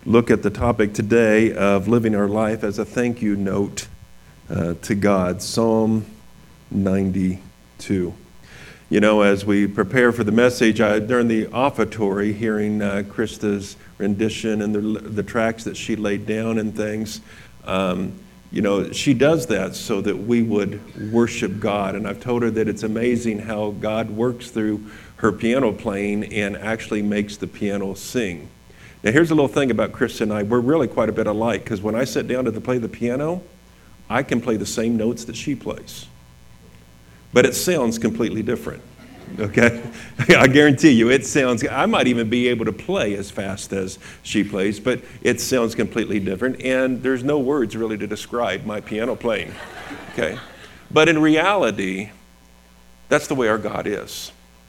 look at the topic today of living our life as a thank you note to God, Psalm 92. You know, as we prepare for the message, during the offertory, hearing Krista's rendition and the tracks that she laid down and things, you know, she does that so that we would worship God. And I've told her that it's amazing how God works through her piano playing and actually makes the piano sing. Now, here's a little thing about Krista and I. We're really quite a bit alike, because when I sit down to play the piano, I can play the same notes that she plays. But it sounds completely different, okay? I guarantee you, it sounds, I might even be able to play as fast as she plays, but it sounds completely different, and there's no words really to describe my piano playing, okay? But in reality, that's the way our God is.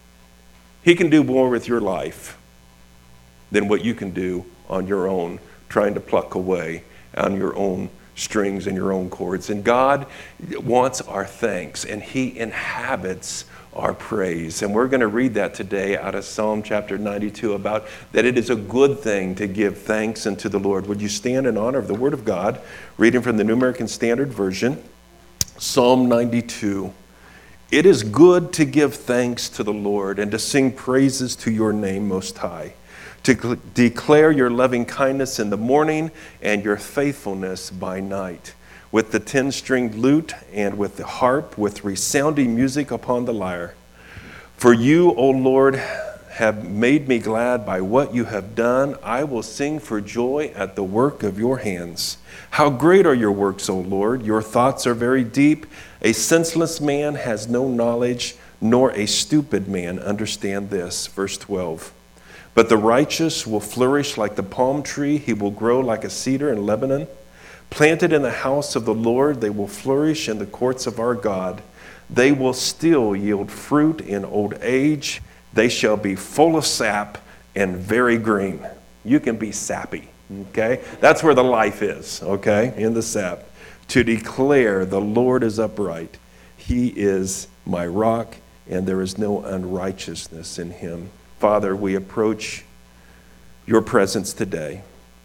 He can do more with your life than what you can do on your own, trying to pluck away on your own strings and your own chords. And God wants our thanks, and He inhabits our praise. And we're going to read that today out of Psalm chapter 92 about that it is a good thing to give thanks unto the Lord. Would you stand in honor of the Word of God, reading from the New American Standard Version, Psalm 92. It is good to give thanks to the Lord and to sing praises to your name most high, to declare your loving kindness in the morning and your faithfulness by night, with the 10-stringed lute and with the harp, with resounding music upon the lyre. For you, O Lord, have made me glad by what you have done. I will sing for joy at the work of your hands. How great are your works, O Lord! Your thoughts are very deep. A senseless man has no knowledge, nor a stupid man understand this. Verse 12. But the righteous will flourish like the palm tree. He will grow like a cedar in Lebanon. Planted in the house of the Lord, they will flourish in the courts of our God. They will still yield fruit in old age. They shall be full of sap and very green. You can be sappy, okay? That's where the life is, okay? In the sap. To declare the Lord is upright. He is my rock, and there is no unrighteousness in him. Father, we approach your presence today,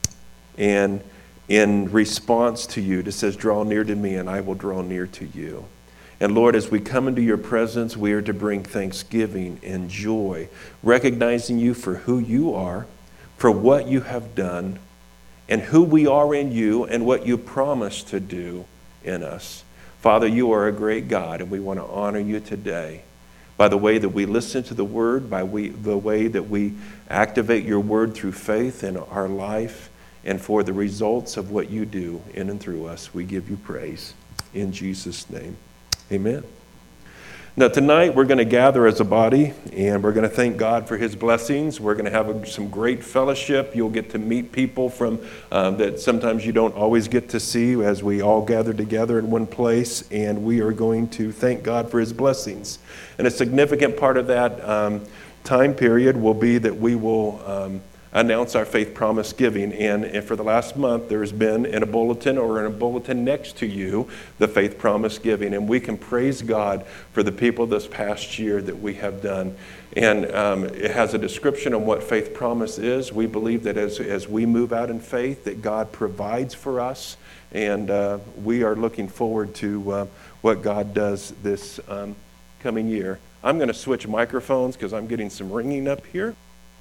and in response to you, it says, draw near to me and I will draw near to you. And Lord, as we come into your presence, we are to bring thanksgiving and joy, recognizing you for who you are, for what you have done, and who we are in you, and what you promised to do in us. Father, you are a great God, and we want to honor you today by the way that we listen to the word, by the way that we activate your word through faith in our life, and for the results of what you do in and through us. We give you praise. In Jesus' name, amen. Now tonight we're going to gather as a body, and we're going to thank God for his blessings. We're going to have some great fellowship. You'll get to meet people from that sometimes you don't always get to see as we all gather together in one place, and we are going to thank God for his blessings. And a significant part of that time period will be that we will announce our faith promise giving. And for the last month, there's been in a bulletin next to you, the faith promise giving. And we can praise God for the people this past year that we have done. And it has a description of what faith promise is. We believe that as we move out in faith, that God provides for us. And we are looking forward to what God does this coming year. I'm going to switch microphones because I'm getting some ringing up here.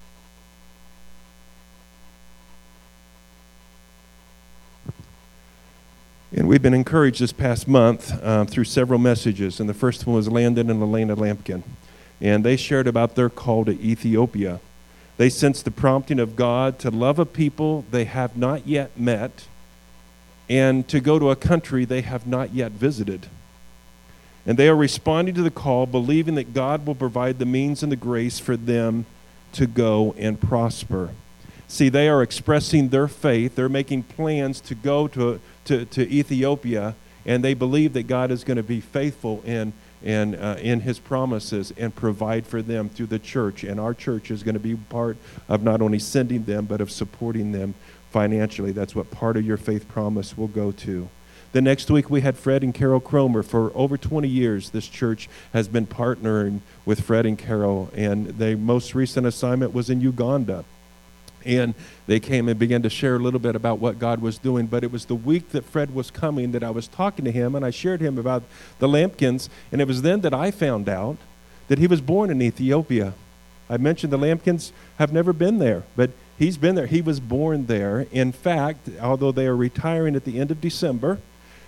And we've been encouraged this past month through several messages. And the first one was Landon and Elena Lampkin. And they shared about their call to Ethiopia. They sensed the prompting of God to love a people they have not yet met and to go to a country they have not yet visited. And they are responding to the call, believing that God will provide the means and the grace for them to go and prosper. See, they are expressing their faith. They're making plans to go to Ethiopia, and they believe that God is going to be faithful in his promises and provide for them through the church. And our church is going to be part of not only sending them, but of supporting them financially. That's what part of your faith promise will go to. The next week we had Fred and Carol Cromer. For over 20 years, this church has been partnering with Fred and Carol, and their most recent assignment was in Uganda. And they came and began to share a little bit about what God was doing. But it was the week that Fred was coming that I was talking to him, and I shared him about the Lampkins. And it was then that I found out that he was born in Ethiopia. I mentioned the Lampkins have never been there, but he's been there. He was born there. In fact, although they are retiring at the end of December,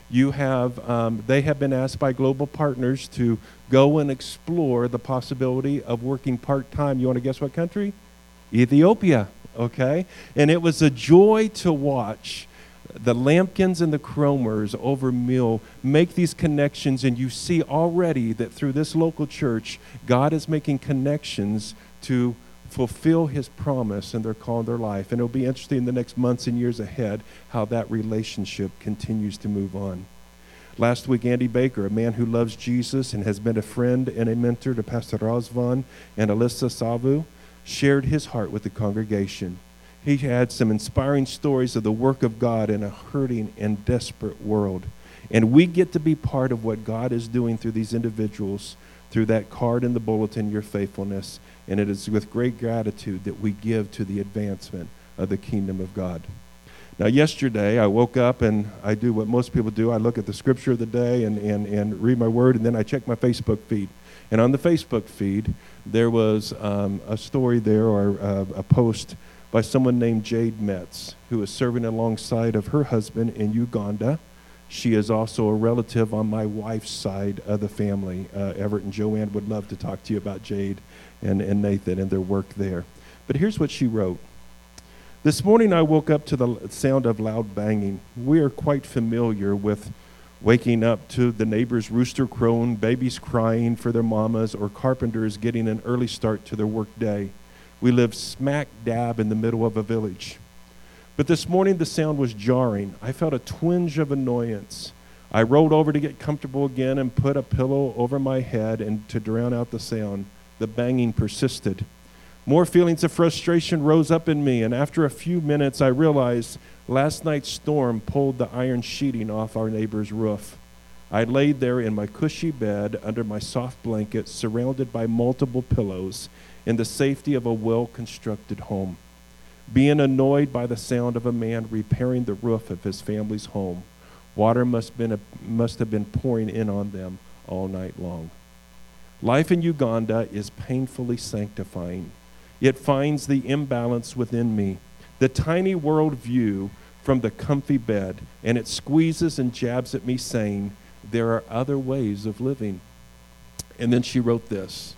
they have been asked by Global Partners to go and explore the possibility of working part-time. You want to guess what country? Ethiopia. Okay? And it was a joy to watch the Lampkins and the Cromers over meal make these connections, and you see already that through this local church, God is making connections to fulfill his promise in their call in their life. And it'll be interesting in the next months and years ahead how that relationship continues to move on. Last week, Andy Baker, a man who loves Jesus and has been a friend and a mentor to Pastor Razvan and Alyssa Savu, shared his heart with the congregation. He had some inspiring stories of the work of God in a hurting and desperate world. And we get to be part of what God is doing through these individuals, through that card in the bulletin, your faithfulness. And it is with great gratitude that we give to the advancement of the kingdom of God. Now, yesterday, I woke up and I do what most people do. I look at the scripture of the day and read my word, and then I check my Facebook feed. And on the Facebook feed, there was a story there, or a post by someone named Jade Metz, who is serving alongside of her husband in Uganda. She is also a relative on my wife's side of the family. Everett and Joanne would love to talk to you about Jade and Nathan and their work there. But here's what she wrote. This morning I woke up to the sound of loud banging. We are quite familiar with waking up to the neighbor's rooster crowing, babies crying for their mamas, or carpenters getting an early start to their work day. We live smack dab in the middle of a village. But this morning the sound was jarring. I felt a twinge of annoyance. I rolled over to get comfortable again and put a pillow over my head and to drown out the sound. The banging persisted. More feelings of frustration rose up in me, and after a few minutes I realized last night's storm pulled the iron sheeting off our neighbor's roof. I laid there in my cushy bed under my soft blanket, surrounded by multiple pillows, in the safety of a well-constructed home, being annoyed by the sound of a man repairing the roof of his family's home. Water must have been pouring in on them all night long. Life in Uganda is painfully sanctifying. It finds the imbalance within me, the tiny world view from the comfy bed, and it squeezes and jabs at me saying, there are other ways of living. And then she wrote this.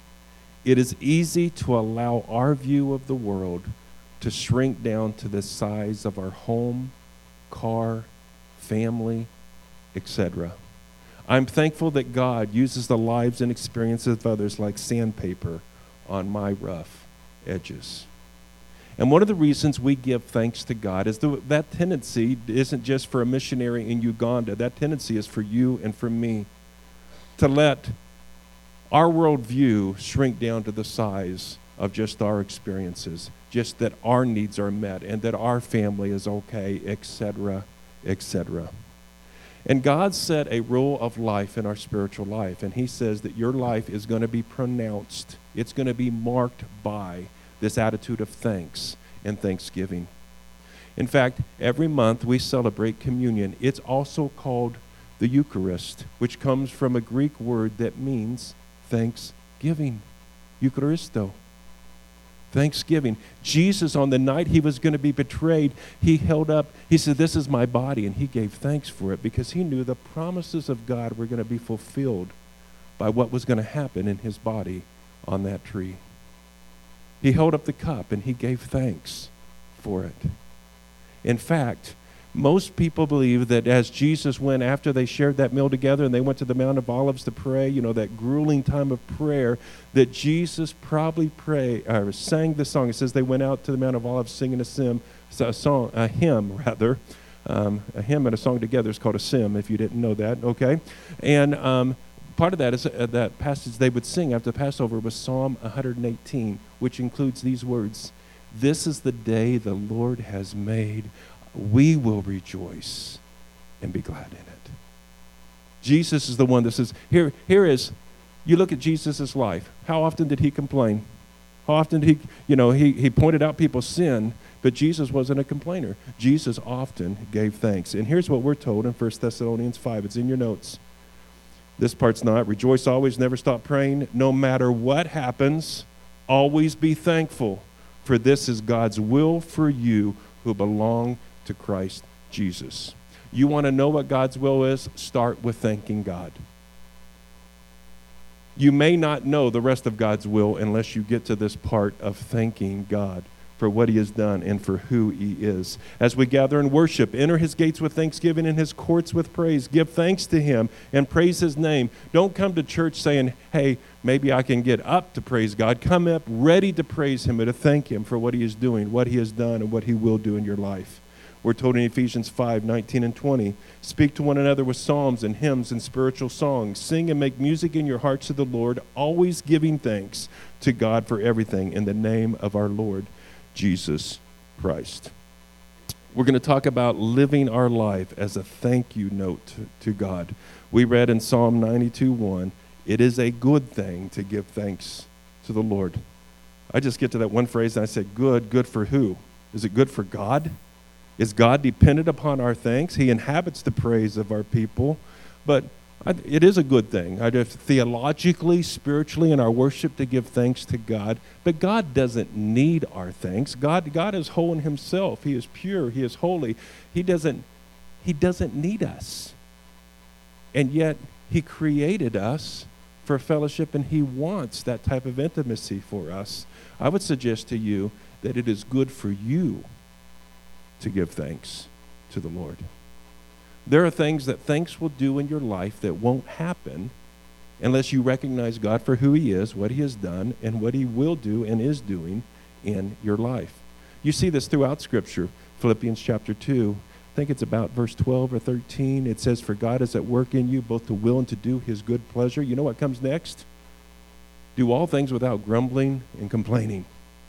It is easy to allow our view of the world to shrink down to the size of our home, car, family, etc. I'm thankful that God uses the lives and experiences of others like sandpaper on my rough edges. And one of the reasons we give thanks to God is that tendency isn't just for a missionary in Uganda. That tendency is for you and for me to let our worldview shrink down to the size of just our experiences, just that our needs are met and that our family is okay, etc., etc. And God set a rule of life in our spiritual life, and he says that your life is going to be pronounced. It's going to be marked by this attitude of thanks and thanksgiving. In fact, every month we celebrate communion. It's also called the Eucharist, which comes from a Greek word that means thanksgiving. Eucharisto. Thanksgiving. Jesus, on the night he was going to be betrayed, he said, this is my body, and he gave thanks for it because he knew the promises of God were going to be fulfilled by what was going to happen in his body on that tree. He held up the cup and he gave thanks for it. In fact, most people believe that as Jesus went, after they shared that meal together and they went to the Mount of Olives to pray, that grueling time of prayer, that Jesus probably sang the song. It says they went out to the Mount of Olives singing a hymn and a song together. It's called a sim, if you didn't know that, okay? And part of that is that passage they would sing after Passover was Psalm 118, which includes these words, "This is the day the Lord has made. We will rejoice and be glad in it." Jesus is the one that says, here is, you look at Jesus' life. How often did he complain? How often did he pointed out people's sin, but Jesus wasn't a complainer. Jesus often gave thanks. And here's what we're told in 1 Thessalonians 5. It's in your notes. This part's not. Rejoice always, never stop praying. No matter what happens, always be thankful, for this is God's will for you who belong to Christ Jesus. You want to know what God's will is? Start with thanking God. You may not know the rest of God's will unless you get to this part of thanking God for what he has done and for who he is. As we gather in worship, enter his gates with thanksgiving and his courts with praise. Give thanks to him and praise his name. Don't come to church saying, hey, maybe I can get up to praise God. Come up ready to praise him and to thank him for what he is doing, what he has done, and what he will do in your life. We're told in Ephesians 5:19 and 20, speak to one another with psalms and hymns and spiritual songs. Sing and make music in your hearts to the Lord, always giving thanks to God for everything in the name of our Lord Jesus Christ. We're going to talk about living our life as a thank you note to God. We read in Psalm 92:1, it is a good thing to give thanks to the Lord. I just get to that one phrase and I said, good for who? Is it good for God? Is God dependent upon our thanks? He inhabits the praise of our people, but it is a good thing. I just theologically, spiritually, in our worship to give thanks to God, but God doesn't need our thanks. God is whole in himself. He is pure. He is holy. He doesn't need us. And yet he created us for fellowship, and he wants that type of intimacy for us. I would suggest to you that it is good for you to give thanks to the Lord. There are things that thanks will do in your life that won't happen unless you recognize God for who he is, what he has done, and what he will do and is doing in your life. You see this throughout Scripture. Philippians chapter 2, I think it's about verse 12 or 13. It says, for God is at work in you, both to will and to do his good pleasure. You know what comes next? Do all things without grumbling and complaining.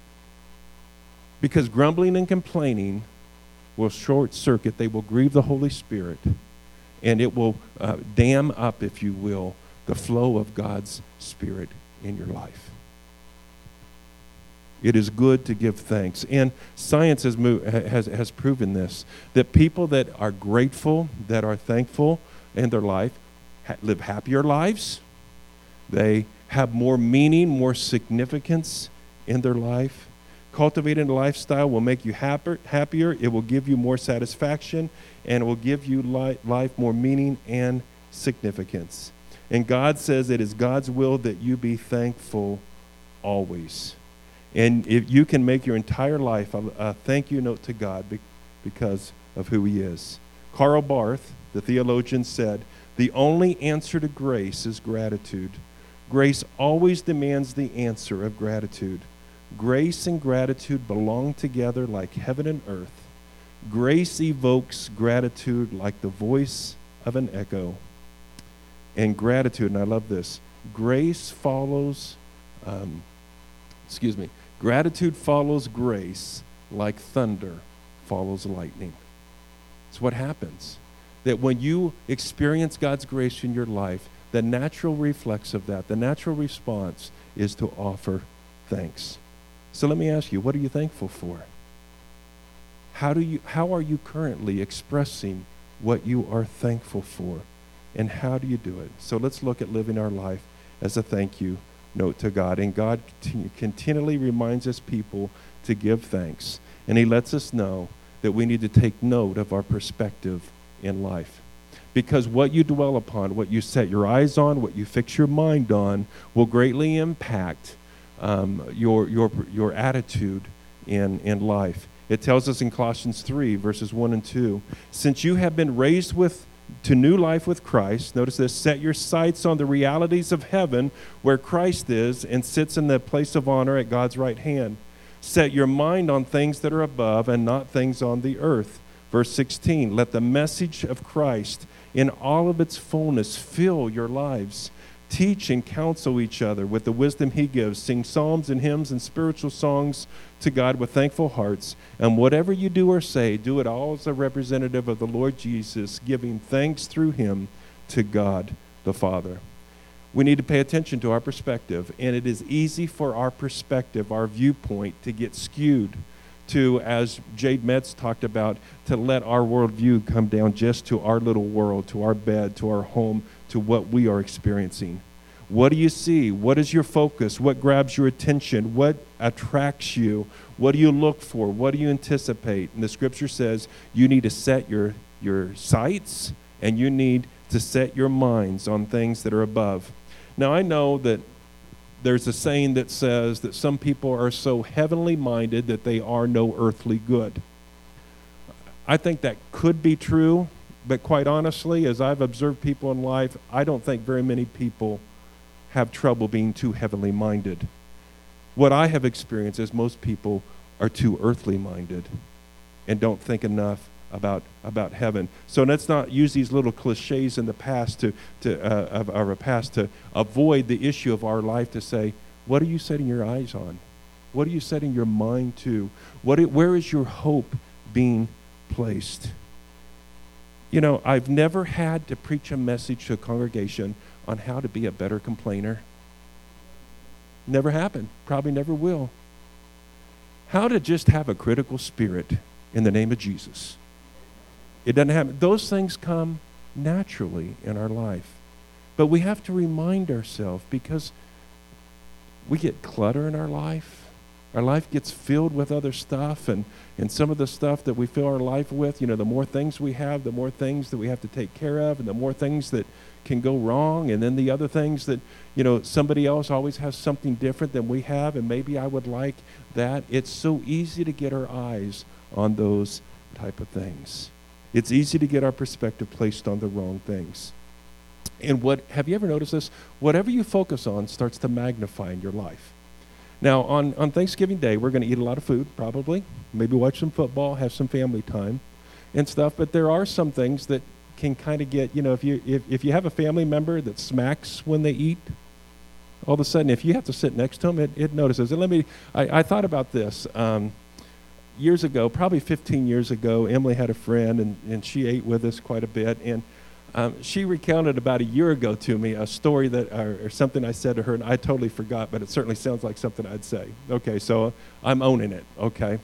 Because grumbling and complaining will short circuit, they will grieve the Holy Spirit, and it will dam up, if you will, the flow of God's Spirit in your life. It is good to give thanks. And science has proven this, that people that are grateful, that are thankful in their life, live happier lives. They have more meaning, more significance in their life. Cultivating a lifestyle will make you happier. It will give you more satisfaction, and it will give you life more meaning and significance. And God says it is God's will that you be thankful always. And if you can make your entire life a thank you note to God because of who he is. Karl Barth, the theologian, said, the only answer to grace is gratitude. Grace always demands the answer of gratitude. Grace and gratitude belong together like heaven and earth. Grace evokes gratitude like the voice of an echo. And gratitude, and I love this, gratitude follows grace like thunder follows lightning. It's what happens. That when you experience God's grace in your life, the natural reflex of that, the natural response is to offer thanks. So let me ask you, what are you thankful for? How are you currently expressing what you are thankful for? And how do you do it? So let's look at living our life as a thank you note to God. And God continually reminds us people to give thanks. And he lets us know that we need to take note of our perspective in life. Because what you dwell upon, what you set your eyes on, what you fix your mind on, will greatly impact your attitude in life. It tells us in Colossians 3, verses 1 and 2, since you have been raised to new life with Christ, notice this, set your sights on the realities of heaven where Christ is and sits in the place of honor at God's right hand. Set your mind on things that are above and not things on the earth. Verse 16, let the message of Christ in all of its fullness fill your lives. Teach and counsel each other with the wisdom he gives. Sing psalms and hymns and spiritual songs to God with thankful hearts. And whatever you do or say, do it all as a representative of the Lord Jesus, giving thanks through him to God the Father. We need to pay attention to our perspective, and it is easy for our perspective, our viewpoint, to get skewed to, as Jade Metz talked about, to let our worldview come down just to our little world, to our bed, to our home, to what we are experiencing. What do you see? What is your focus? What grabs your attention? What attracts you? What do you look for? What do you anticipate? And the scripture says you need to set your sights, and you need to set your minds on things that are above. Now, I know that there's a saying that says that some people are so heavenly minded that they are no earthly good. I think that could be true, but quite honestly, as I've observed people in life, I don't think very many people have trouble being too heavenly minded. What I have experienced is most people are too earthly minded and don't think enough about heaven. So let's not use these little cliches in the past of our past to avoid the issue of our life, to say, what are you setting your eyes on? What are you setting your mind to? Where is your hope being placed? You know, I've never had to preach a message to a congregation on how to be a better complainer. Never happened. Probably never will. How to just have a critical spirit in the name of Jesus. It doesn't happen. Those things come naturally in our life. But we have to remind ourselves, because we get clutter in our life. Our life gets filled with other stuff, and some of the stuff that we fill our life with, the more things we have, the more things that we have to take care of, and the more things that can go wrong, and then the other things that, somebody else always has something different than we have, and maybe I would like that. It's so easy to get our eyes on those type of things. It's easy to get our perspective placed on the wrong things. And have you ever noticed this? Whatever you focus on starts to magnify in your life. Now, on Thanksgiving Day, we're going to eat a lot of food, probably. Maybe watch some football, have some family time and stuff. But there are some things that can kind of get, if you have a family member that smacks when they eat, all of a sudden, if you have to sit next to them, it notices. And I thought about this. Years ago, probably 15 years ago, Emily had a friend, and she ate with us quite a bit. And she recounted about a year ago to me a story or something I said to her, and I totally forgot, but it certainly sounds like something I'd say. Okay, so I'm owning it, okay?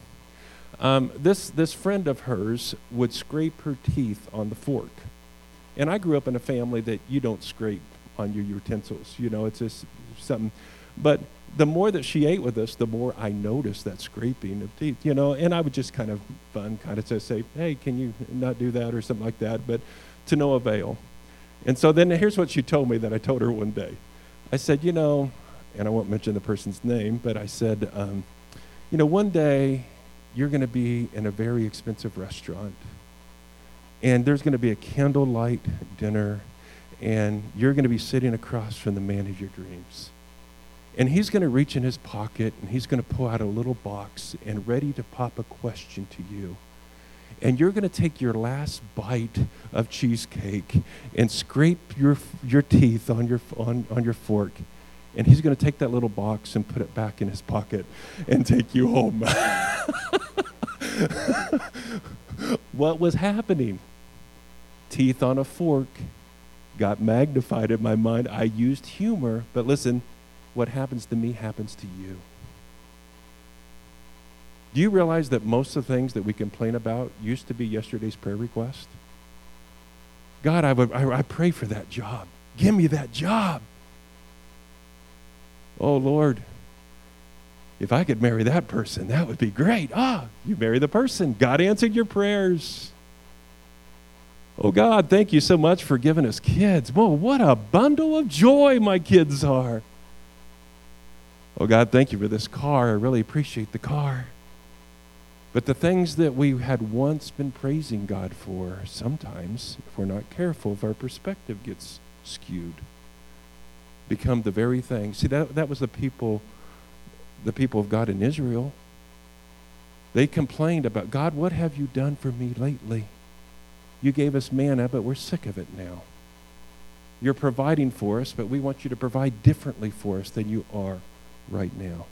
This friend of hers would scrape her teeth on the fork. And I grew up in a family that you don't scrape on your utensils. It's just something. But the more that she ate with us, the more I noticed that scraping of teeth, and I would just kind of say, hey, can you not do that or something like that, but to no avail. And so then here's what she told me that I told her one day. I said, and I won't mention the person's name, but I said, one day you're going to be in a very expensive restaurant, and there's going to be a candlelight dinner, and you're going to be sitting across from the man of your dreams. And he's going to reach in his pocket, and he's going to pull out a little box and ready to pop a question to you. And you're going to take your last bite of cheesecake and scrape your teeth on your fork. And he's going to take that little box and put it back in his pocket and take you home. What was happening? Teeth on a fork got magnified in my mind. I used humor, but listen, what happens to me happens to you. Do you realize that most of the things that we complain about used to be yesterday's prayer request? God, I pray for that job. Give me that job. Oh, Lord, if I could marry that person, that would be great. You marry the person. God answered your prayers. Oh, God, thank you so much for giving us kids. Whoa, what a bundle of joy my kids are. Oh, God, thank you for this car. I really appreciate the car. But the things that we had once been praising God for, sometimes, if we're not careful, if our perspective gets skewed, become the very thing. See, that was the people of God in Israel. They complained about, God, what have you done for me lately? You gave us manna, but we're sick of it now. You're providing for us, but we want you to provide differently for us than you are right now.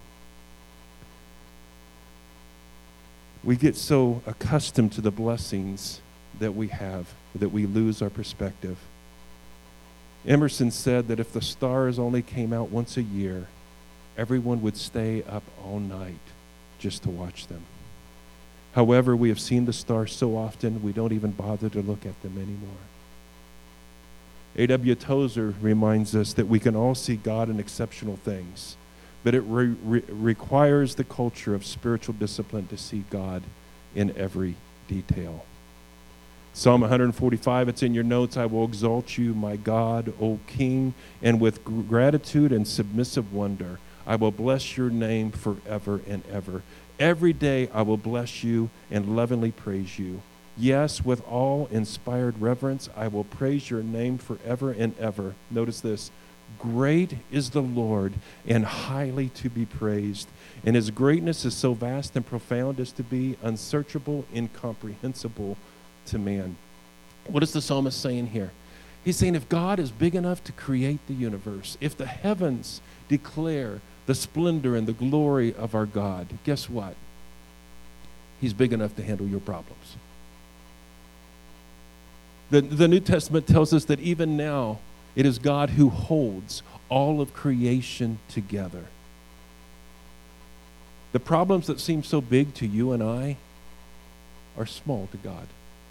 We get so accustomed to the blessings that we have that we lose our perspective. Emerson said that if the stars only came out once a year, everyone would stay up all night just to watch them. However, we have seen the stars so often, we don't even bother to look at them anymore. A.W. Tozer reminds us that we can all see God in exceptional things, but it requires the culture of spiritual discipline to see God in every detail. Psalm 145, it's in your notes. I will exalt you, my God, O King, and with gratitude and submissive wonder, I will bless your name forever and ever. Every day I will bless you and lovingly praise you. Yes, with all inspired reverence, I will praise your name forever and ever. Notice this. Great is the Lord and highly to be praised, and his greatness is so vast and profound as to be unsearchable, incomprehensible to man. What is the psalmist saying here? He's saying if God is big enough to create the universe, if the heavens declare the splendor and the glory of our God, guess what? He's big enough to handle your problems. The New Testament tells us that even now, it is God who holds all of creation together. The problems that seem so big to you and I are small to God.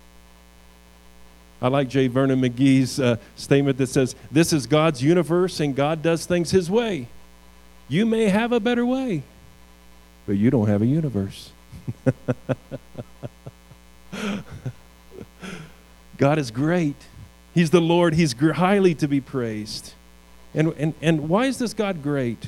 I like J. Vernon McGee's statement that says, this is God's universe and God does things his way. You may have a better way, but you don't have a universe. God is great. He's the Lord. He's highly to be praised. And why is this God great?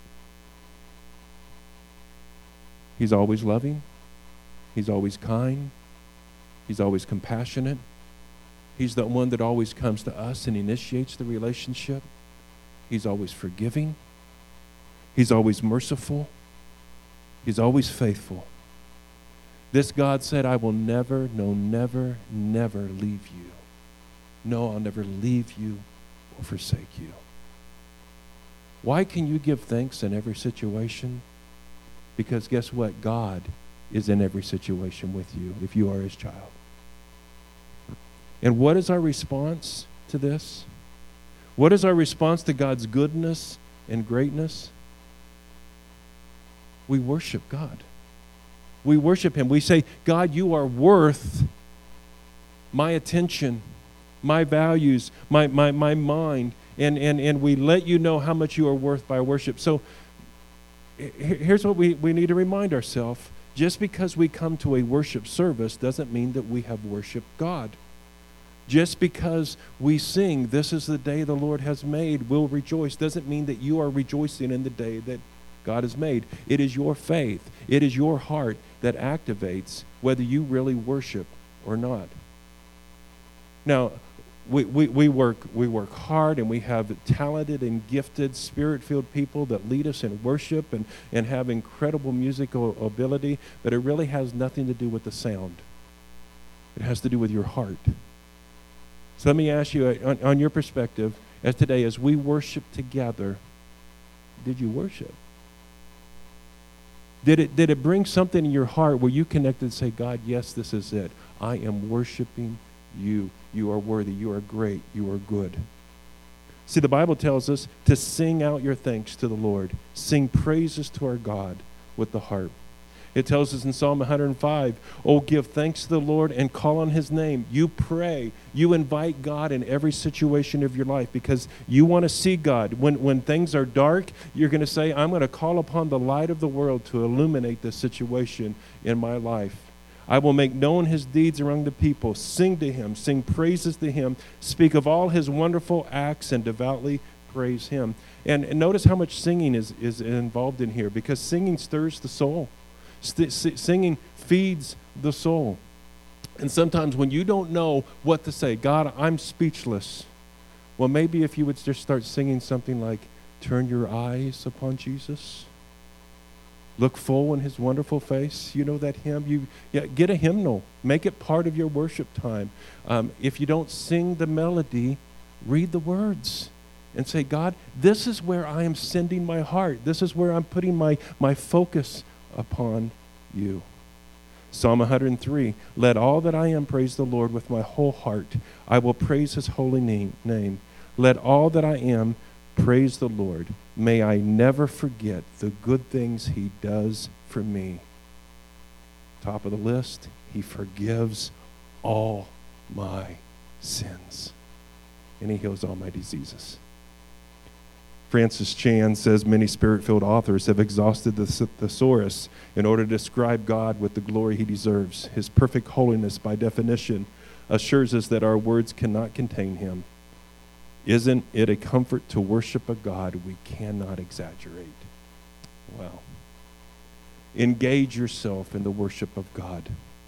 He's always loving. He's always kind. He's always compassionate. He's the one that always comes to us and initiates the relationship. He's always forgiving. He's always merciful. He's always faithful. This God said, I will never, no, never, never leave you. No, I'll never leave you or forsake you. Why can you give thanks in every situation? Because guess what? God is in every situation with you if you are his child. And what is our response to this? What is our response to God's goodness and greatness? We worship God. We worship him. We say, God, you are worth my attention, my values, my mind, and we let you know how much you are worth by worship. So here's what we need to remind ourselves. Just because we come to a worship service doesn't mean that we have worshiped God. Just because we sing, this is the day the Lord has made, we'll rejoice, doesn't mean that you are rejoicing in the day that God has made. It is your faith, it is your heart that activates whether you really worship or not. Now, we work hard, and we have talented and gifted, spirit-filled people that lead us in worship and have incredible musical ability, but it really has nothing to do with the sound. It has to do with your heart. So let me ask you, on your perspective, as today, as we worship together, did you worship? Did it bring something in your heart where you connected and say, God, yes, this is it. I am worshiping you. You are worthy. You are great. You are good. See, the Bible tells us to sing out your thanks to the Lord. Sing praises to our God with the harp. It tells us in Psalm 105, oh, give thanks to the Lord and call on his name. You pray. You invite God in every situation of your life because you want to see God. When things are dark, you're going to say, I'm going to call upon the light of the world to illuminate this situation in my life. I will make known his deeds among the people. Sing to him. Sing praises to him. Speak of all his wonderful acts and devoutly praise him. And notice how much singing is involved in here, because singing stirs the soul. Singing feeds the soul. And sometimes when you don't know what to say, God, I'm speechless. Well, maybe if you would just start singing something like, turn your eyes upon Jesus. Look full in his wonderful face. You know that hymn? Get a hymnal. Make it part of your worship time. If you don't sing the melody, read the words. And say, God, this is where I am sending my heart. This is where I'm putting my focus upon you. Psalm 103, let all that I am praise the Lord with my whole heart. I will praise his holy name. Let all that I am praise the Lord. May I never forget the good things he does for me. Top of the list, he forgives all my sins. And he heals all my diseases. Francis Chan says many spirit-filled authors have exhausted the thesaurus in order to describe God with the glory he deserves. His perfect holiness, by definition, assures us that our words cannot contain him. Isn't it a comfort to worship a God we cannot exaggerate? Well, engage yourself in the worship of God.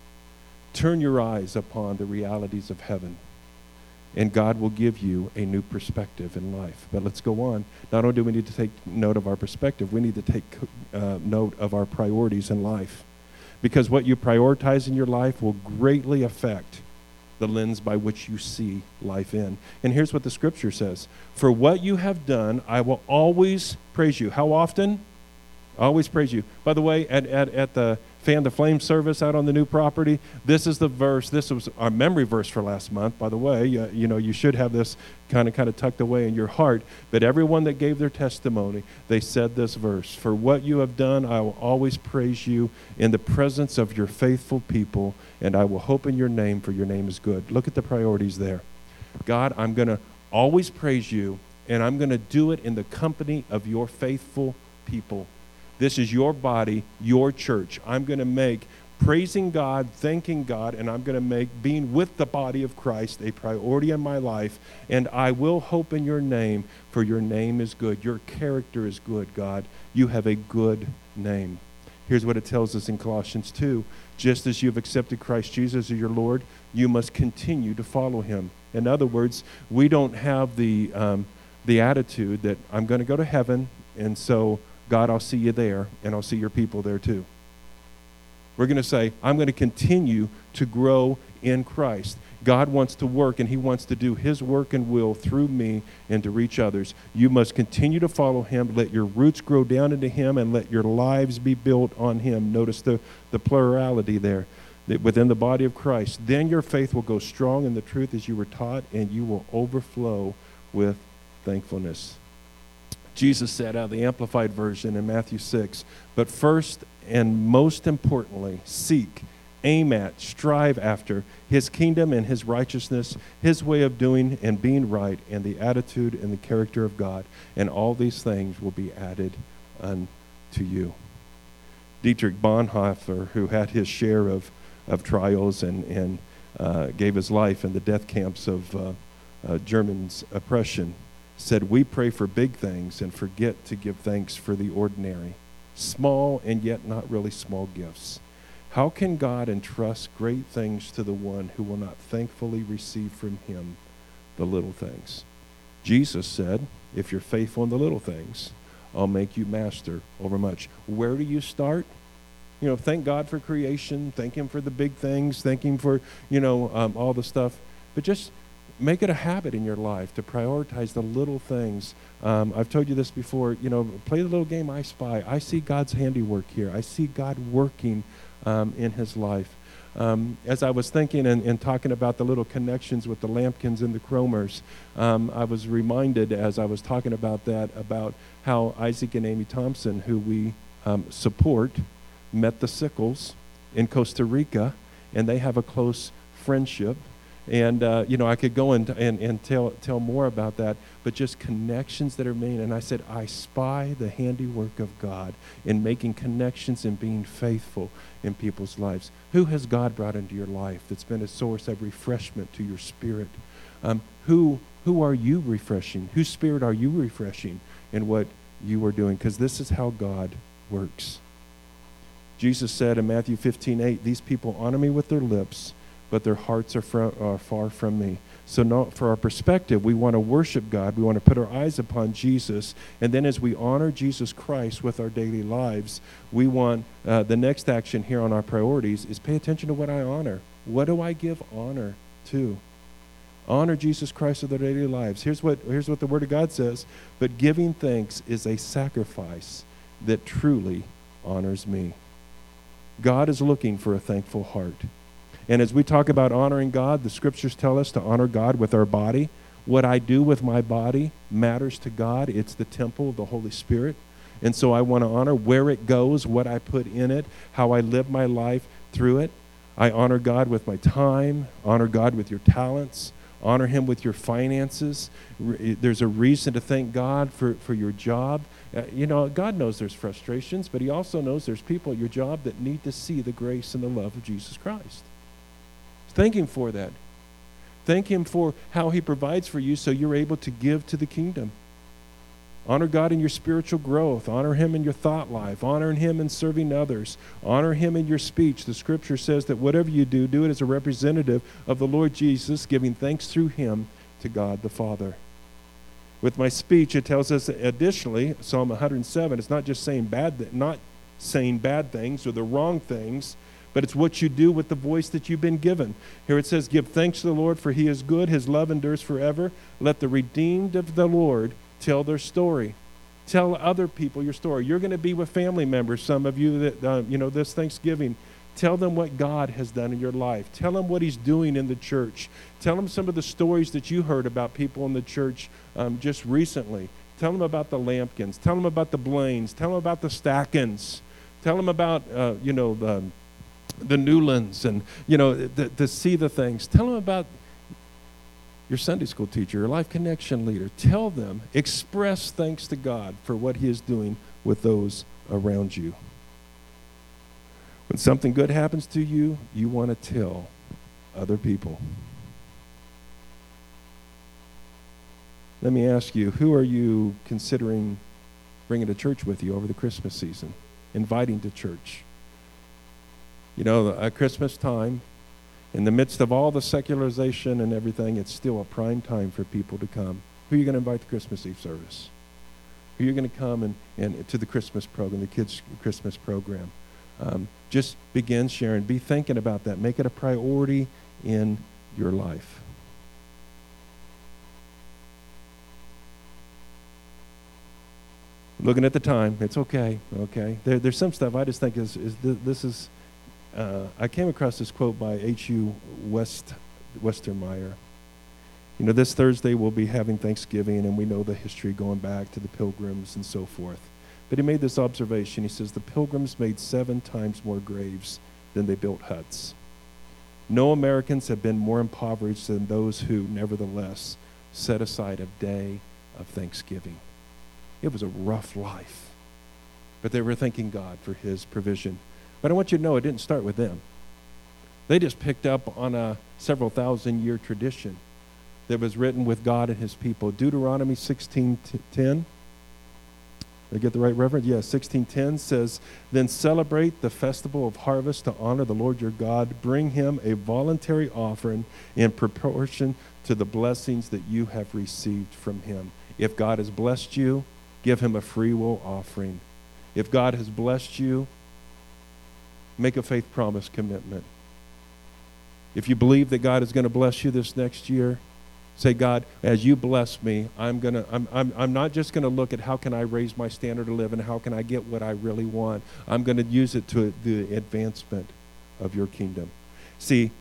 Turn your eyes upon the realities of heaven, and God will give you a new perspective in life. But let's go on. Not only do we need to take note of our perspective, we need to take note of our priorities in life. Because what you prioritize in your life will greatly affect the lens by which you see life in. And here's what the scripture says. For what you have done, I will always praise you. How often? Always praise you. By the way, at the Fan the Flame service out on the new property, this is the verse. This was our memory verse for last month, by the way. You should have this kind of tucked away in your heart. But everyone that gave their testimony, they said this verse. For what you have done, I will always praise you in the presence of your faithful people, and I will hope in your name, for your name is good. Look at the priorities there. God, I'm going to always praise you, and I'm going to do it in the company of your faithful people. This is your body, your church. I'm going to make praising God, thanking God, and I'm going to make being with the body of Christ a priority in my life. And I will hope in your name, for your name is good. Your character is good, God. You have a good name. Here's what it tells us in Colossians 2. Just as you've accepted Christ Jesus as your Lord, you must continue to follow him. In other words, we don't have the attitude that I'm going to go to heaven, and so God, I'll see you there, and I'll see your people there too. We're going to say, I'm going to continue to grow in Christ. God wants to work, and he wants to do his work and will through me and to reach others. You must continue to follow him. Let your roots grow down into him, and let your lives be built on him. Notice the plurality there. That within the body of Christ, then your faith will go strong in the truth as you were taught, and you will overflow with thankfulness. Jesus said out of the Amplified Version in Matthew 6, but first and most importantly, seek, aim at, strive after his kingdom and his righteousness, his way of doing and being right, and the attitude and the character of God. And all these things will be added unto you. Dietrich Bonhoeffer, who had his share of trials and gave his life in the death camps of Germans' oppression, said, we pray for big things and forget to give thanks for the ordinary, small and yet not really small gifts. How can God entrust great things to the one who will not thankfully receive from him the little things? Jesus said, if you're faithful in the little things, I'll make you master over much. Where do you start? Thank God for creation, thank him for the big things, thank him for, all the stuff. But just make it a habit in your life to prioritize the little things. I've told you this before, play the little game I Spy. I see God's handiwork here. I see God working in his life. As I was thinking and talking about the little connections with the Lampkins and the Cromers, I was reminded as I was talking about that, about how Isaac and Amy Thompson, who we support, met the Sickles in Costa Rica, and they have a close friendship. And, I could go and tell more about that, but just connections that are made. And I said, I spy the handiwork of God in making connections and being faithful in people's lives. Who has God brought into your life that's been a source of refreshment to your spirit? Who are you refreshing? Whose spirit are you refreshing in what you are doing? Because this is how God works. Jesus said in Matthew 15:8, these people honor me with their lips, but their hearts are far from me. So for our perspective, we want to worship God. We want to put our eyes upon Jesus. And then as we honor Jesus Christ with our daily lives, we want the next action here on our priorities is pay attention to what I honor. What do I give honor to? Honor Jesus Christ with our daily lives. Here's what the Word of God says. But giving thanks is a sacrifice that truly honors me. God is looking for a thankful heart. And as we talk about honoring God, the scriptures tell us to honor God with our body, what I do with my body matters to God. It's the temple of the Holy Spirit. And so I want to honor where it goes, what I put in it, how I live my life through it. I honor God with my time, honor God with your talents, honor him with your finances. There's a reason to thank God for your job. God knows there's frustrations, but he also knows there's people at your job that need to see the grace and the love of Jesus Christ. Thank him for that. Thank him for how he provides for you so you're able to give to the kingdom. Honor God in your spiritual growth. Honor him in your thought life. Honor him in serving others. Honor him in your speech. The scripture says that whatever you do, do it as a representative of the Lord Jesus, giving thanks through him to God the Father. With my speech, it tells us additionally, Psalm 107, it's not just not saying bad things or the wrong things, but it's what you do with the voice that you've been given. Here it says, give thanks to the Lord, for he is good. His love endures forever. Let the redeemed of the Lord tell their story. Tell other people your story. You're going to be with family members, some of you that, this Thanksgiving. Tell them what God has done in your life. Tell them what he's doing in the church. Tell them some of the stories that you heard about people in the church just recently. Tell them about the Lampkins. Tell them about the Blaines. Tell them about the Stackens. Tell them about, the Newlands and, to see the things. Tell them about your Sunday school teacher, your Life Connection leader. Tell them, express thanks to God for what he is doing with those around you. When something good happens to you, you want to tell other people. Let me ask you, who are you considering bringing to church with you over the Christmas season, inviting to church? At Christmas time, in the midst of all the secularization and everything, it's still a prime time for people to come. Who are you going to invite to Christmas Eve service? Who are you going to come and to the Christmas program, the kids' Christmas program? Just begin sharing. Be thinking about that. Make it a priority in your life. Looking at the time, it's okay. There's some stuff I just think this is. I came across this quote by H.U. Westermeyer. This Thursday we'll be having Thanksgiving, and we know the history going back to the Pilgrims and so forth. But he made this observation. He says, the Pilgrims made 7 times more graves than they built huts. No Americans have been more impoverished than those who, nevertheless, set aside a day of Thanksgiving. It was a rough life, but they were thanking God for his provision. But I want you to know it didn't start with them. They just picked up on a several thousand-year tradition that was written with God and his people. Deuteronomy 16:10. Did I get the right reference? Yeah, 16:10 says, then celebrate the festival of harvest to honor the Lord your God. Bring him a voluntary offering in proportion to the blessings that you have received from him. If God has blessed you, give him a free will offering. If God has blessed you, make a faith promise commitment. If you believe that God is going to bless you this next year, say, God, as you bless me, I'm not just going to look at how can I raise my standard of living, how can I get what I really want. I'm going to use it to the advancement of your kingdom. See,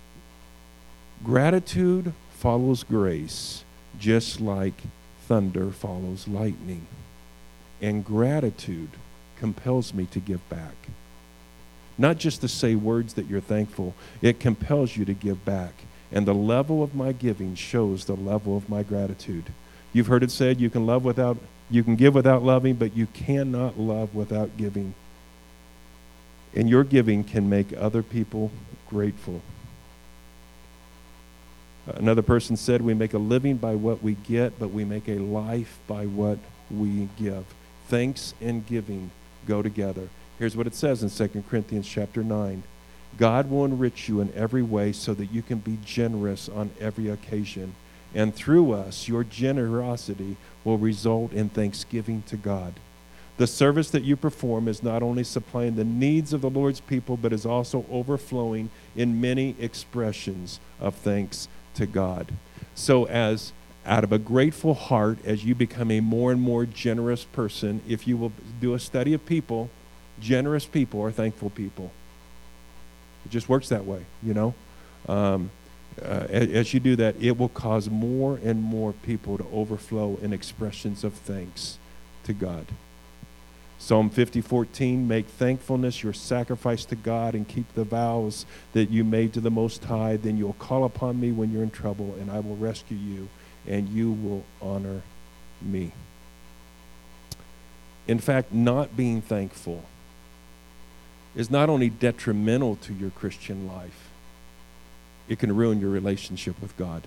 gratitude follows grace, just like thunder follows lightning. And gratitude compels me to give back. Not just to say words that you're thankful, it compels you to give back. And the level of my giving shows the level of my gratitude. You've heard it said, you can give without loving, but you cannot love without giving. And your giving can make other people grateful. Another person said, we make a living by what we get, but we make a life by what we give. Thanks and giving go together. Here's what it says in 2 Corinthians chapter 9. God will enrich you in every way so that you can be generous on every occasion. And through us, your generosity will result in thanksgiving to God. The service that you perform is not only supplying the needs of the Lord's people, but is also overflowing in many expressions of thanks to God. So as out of a grateful heart, as you become a more and more generous person, if you will do a study of people, generous people are thankful people. It just works that way, as you do that, it will cause more and more people to overflow in expressions of thanks to God. Psalm 50:14, make thankfulness your sacrifice to God and keep the vows that you made to the Most High. Then you'll call upon me when you're in trouble, and I will rescue you, and you will honor me. In fact, not being thankful is not only detrimental to your Christian life, it can ruin your relationship with God.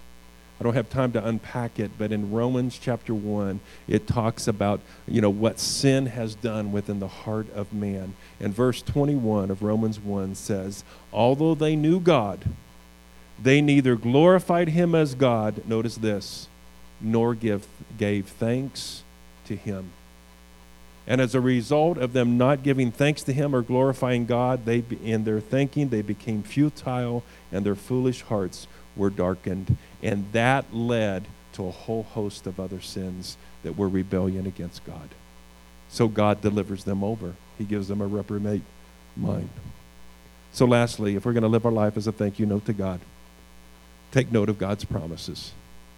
I don't have time to unpack it, but in Romans chapter 1, it talks about, what sin has done within the heart of man. And verse 21 of Romans 1 says, although they knew God, they neither glorified him as God, notice this, nor gave thanks to him. And as a result of them not giving thanks to him or glorifying God, in their thinking, they became futile, and their foolish hearts were darkened. And that led to a whole host of other sins that were rebellion against God. So God delivers them over. He gives them a reprobate mind. So lastly, if we're going to live our life as a thank you note to God, take note of God's promises.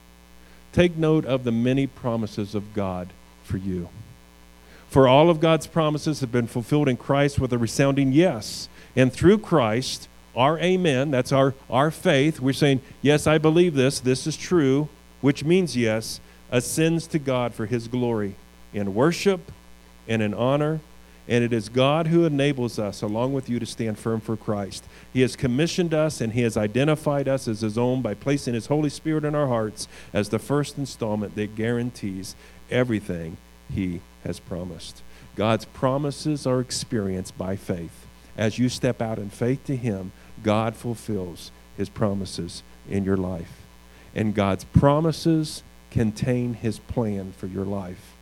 Take note of the many promises of God for you. For all of God's promises have been fulfilled in Christ with a resounding yes. And through Christ, our amen, that's our faith, we're saying, yes, I believe this is true, which means yes, ascends to God for his glory in worship and in honor. And it is God who enables us, along with you, to stand firm for Christ. He has commissioned us and he has identified us as his own by placing his Holy Spirit in our hearts as the first installment that guarantees everything he has promised. God's promises are experienced by faith. As you step out in faith to him, God fulfills his promises in your life. And God's promises contain his plan for your life.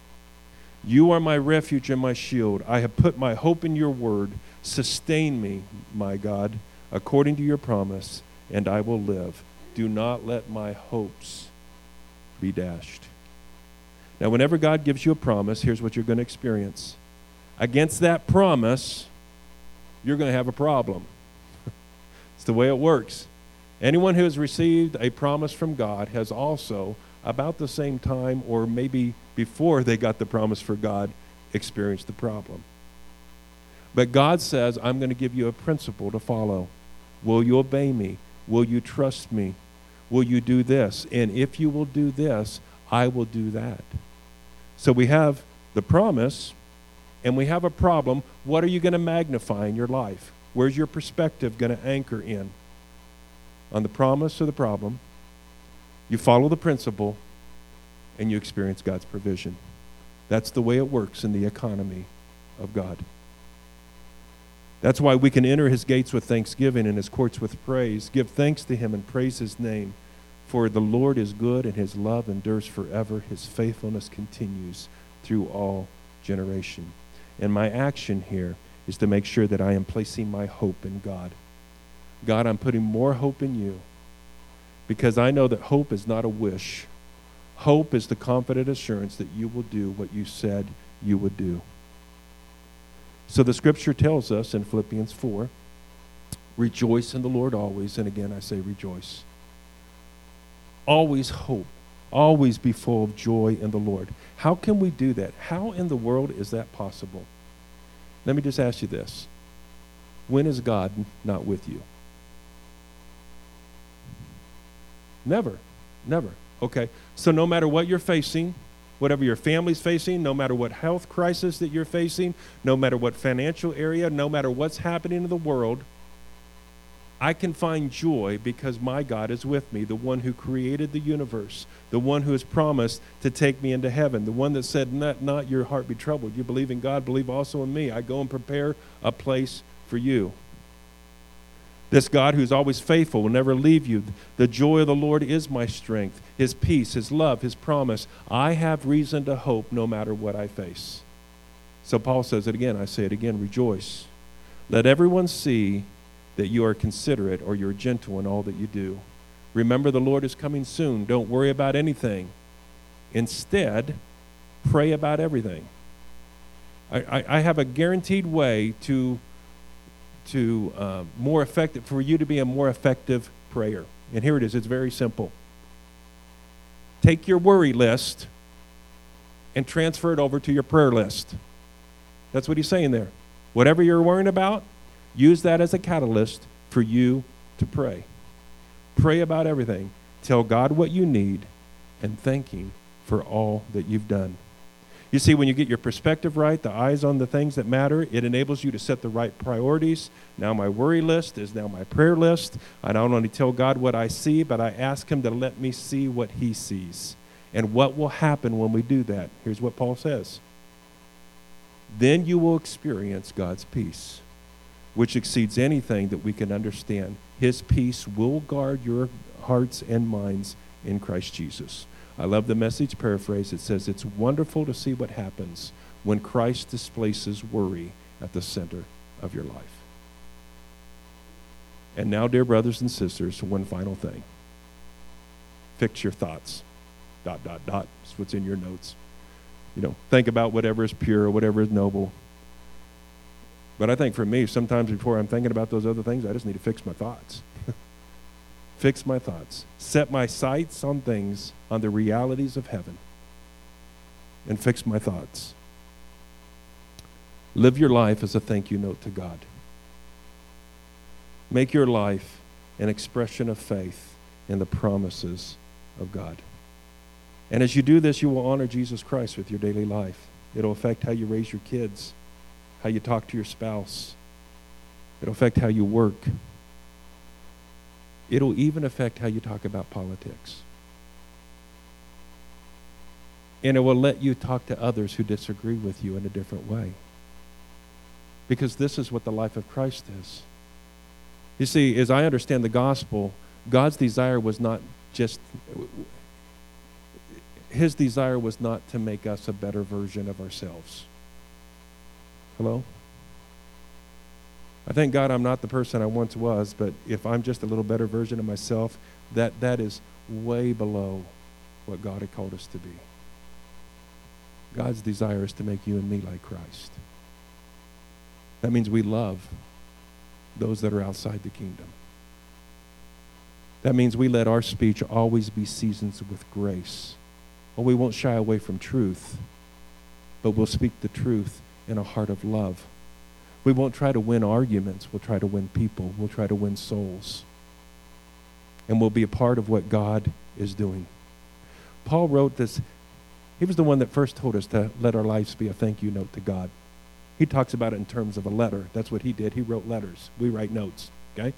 You are my refuge and my shield. I have put my hope in your word. Sustain me, my God, according to your promise, and I will live. Do not let my hopes be dashed. Now, whenever God gives you a promise, here's what you're going to experience. Against that promise, you're going to have a problem. It's the way it works. Anyone who has received a promise from God has also, about the same time or maybe before they got the promise for God, experienced the problem. But God says, I'm going to give you a principle to follow. Will you obey me? Will you trust me? Will you do this? And if you will do this, I will do that. So we have the promise, and we have a problem. What are you going to magnify in your life? Where's your perspective going to anchor in? On the promise or the problem? You follow the principle, and you experience God's provision. That's the way it works in the economy of God. That's why we can enter his gates with thanksgiving and his courts with praise. Give thanks to him and praise his name. For the Lord is good, and his love endures forever. His faithfulness continues through all generation. And my action here is to make sure that I am placing my hope in God. God, I'm putting more hope in you, because I know that hope is not a wish. Hope is the confident assurance that you will do what you said you would do. So the scripture tells us in Philippians 4, rejoice in the Lord always. And again, I say rejoice. Always hope. Always be full of joy in the Lord. How can we do that? How in the world is that possible? Let me just ask you this. When is God not with you? Never. Never. Okay. So no matter what you're facing, whatever your family's facing, no matter what health crisis that you're facing, no matter what financial area, no matter what's happening in the world, I can find joy because my God is with me, the one who created the universe, the one who has promised to take me into heaven, the one that said, not your heart be troubled. You believe in God, believe also in me. I go and prepare a place for you. This God who's always faithful will never leave you. The joy of the Lord is my strength, his peace, his love, his promise. I have reason to hope no matter what I face. So Paul says it again. I say it again, rejoice. Let everyone see that you are considerate or you're gentle in all that you do. Remember, the Lord is coming soon. Don't worry about anything. Instead, pray about everything. I have a guaranteed way to more effective, for you to be a more effective prayer. And here it is. It's very simple. Take your worry list and transfer it over to your prayer list. That's what he's saying there. Whatever you're worrying about, use that as a catalyst for you to pray. Pray about everything. Tell God what you need and thank him for all that you've done. You see, when you get your perspective right, the eyes on the things that matter, it enables you to set the right priorities. Now my worry list is now my prayer list. I not only tell God what I see, but I ask him to let me see what he sees. And what will happen when we do that? Here's what Paul says. Then you will experience God's peace, which exceeds anything that we can understand. His peace will guard your hearts and minds in Christ Jesus. I love the Message paraphrase. It says, it's wonderful to see what happens when Christ displaces worry at the center of your life. And now, dear brothers and sisters, one final thing. Fix your thoughts. ... That's what's in your notes. Think about whatever is pure, whatever is noble. But I think for me, sometimes before I'm thinking about those other things, I just need to fix my thoughts. Fix my thoughts. Set my sights on things, on the realities of heaven, and fix my thoughts. Live your life as a thank you note to God. Make your life an expression of faith in the promises of God. And as you do this, you will honor Jesus Christ with your daily life. It'll affect how you raise your kids, how you talk to your spouse. It'll affect how you work. It'll even affect how you talk about politics. And it will let you talk to others who disagree with you in a different way. Because this is what the life of Christ is. You see, as I understand the gospel, God's desire was not just... His desire was not to make us a better version of ourselves. Hello? I thank God I'm not the person I once was, but if I'm just a little better version of myself, that is way below what God had called us to be. God's desire is to make you and me like Christ. That means we love those that are outside the kingdom. That means we let our speech always be seasoned with grace. Well, we won't shy away from truth, but we'll speak the truth in a heart of love. We won't try to win arguments. We'll try to win people. We'll try to win souls. And we'll be a part of what God is doing. Paul wrote this. He was the one that first told us to let our lives be a thank you note to God. He talks about it in terms of a letter. That's what he did. He wrote letters. We write notes, okay?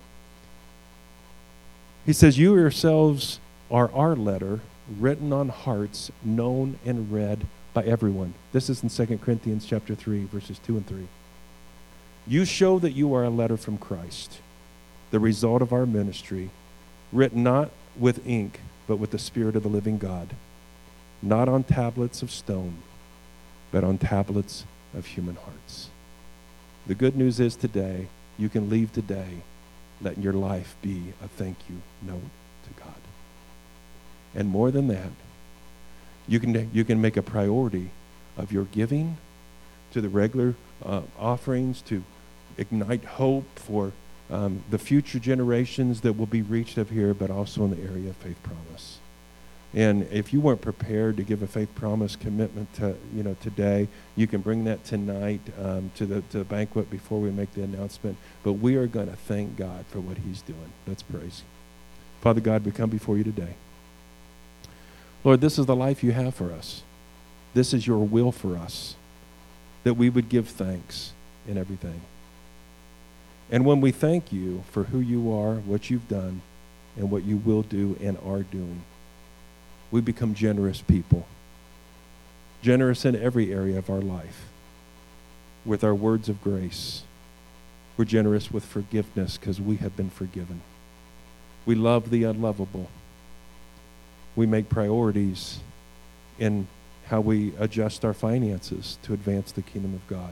He says, you yourselves are our letter, written on hearts, known and read by everyone. This is in 2 Corinthians chapter 3, verses 2 and 3. You show that you are a letter from Christ, the result of our ministry, written not with ink, but with the Spirit of the living God, not on tablets of stone, but on tablets of human hearts. The good news is today, you can leave today letting your life be a thank you note to God. And more than that, you can make a priority of your giving to the regular offerings to ignite hope for the future generations that will be reached up here, but also in the area of faith promise. And if you weren't prepared to give a faith promise commitment to, today, you can bring that tonight to the banquet before we make the announcement. But we are going to thank God for what he's doing. Let's praise. Father God, we come before you today. Lord, this is the life you have for us. This is your will for us, that we would give thanks in everything. And when we thank you for who you are, what you've done, and what you will do and are doing, we become generous people. Generous in every area of our life. With our words of grace. We're generous with forgiveness because we have been forgiven. We love the unlovable. We make priorities in how we adjust our finances to advance the kingdom of God.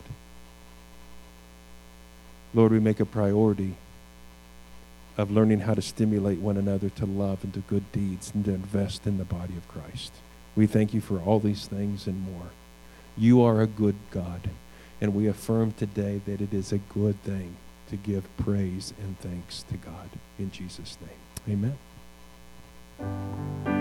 Lord, we make a priority of learning how to stimulate one another to love and to good deeds and to invest in the body of Christ. We thank you for all these things and more. You are a good God, and we affirm today that it is a good thing to give praise and thanks to God. In Jesus' name. Amen.